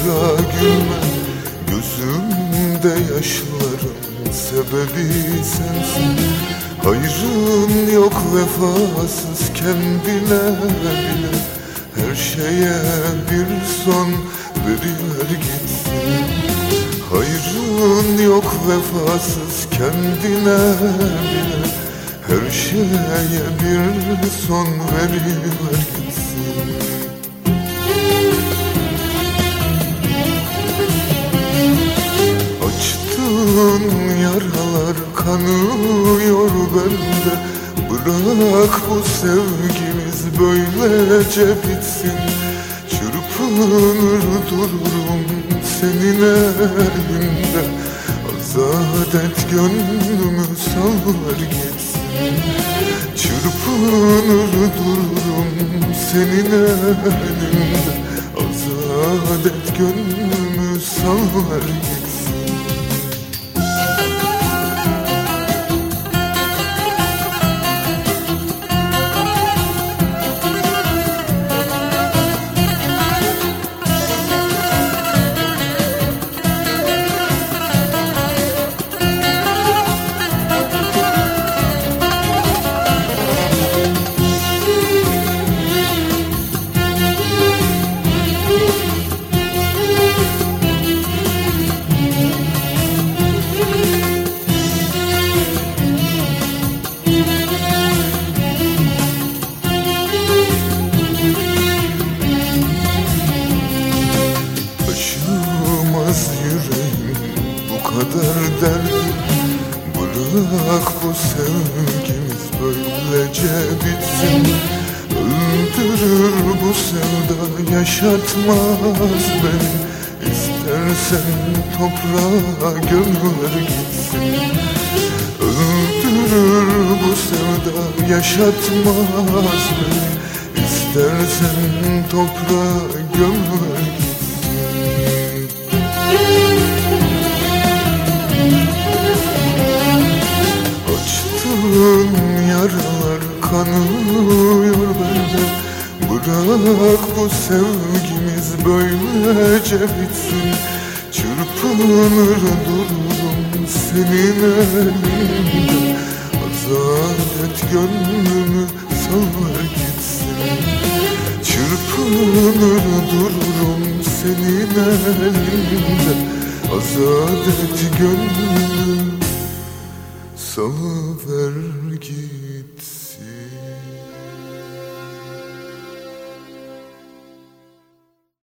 kara gülme, gözümde yaşların sebebi sensin. Hayrın yok vefasız kendine bile, her şeye bir son veriver gitsin. Hayrın yok vefasız kendine bile, her şeye bir son veriver gitsin. Açtığın yaralar kanıyor bende, bırak bu sevgimiz böylece bitsin. Çırpınır dururum senin elinde, azat et gönlümü salver gitsin. Çırpınır dururum senin elinde, azat et gönlümü salver gitsin. Taşımaz yüreğim bu kadar derdi, bırak bu sevgimiz böylece bitsin. Öldürür bu sevda, yaşatmaz beni, İstersen toprağa gömüver gitsin. Öldürür bu sevda, yaşatmaz beni, İstersen toprağa gömüver gitsin. Açtığın yaralar kanıyor bende, bırak bu sevgimiz böylece bitsin. Çırpınır dururum senin elinde, azat et gönlümü salver gitsin. Çırpınır dururum senin elinde, azat et gönlümü salıver gitsin.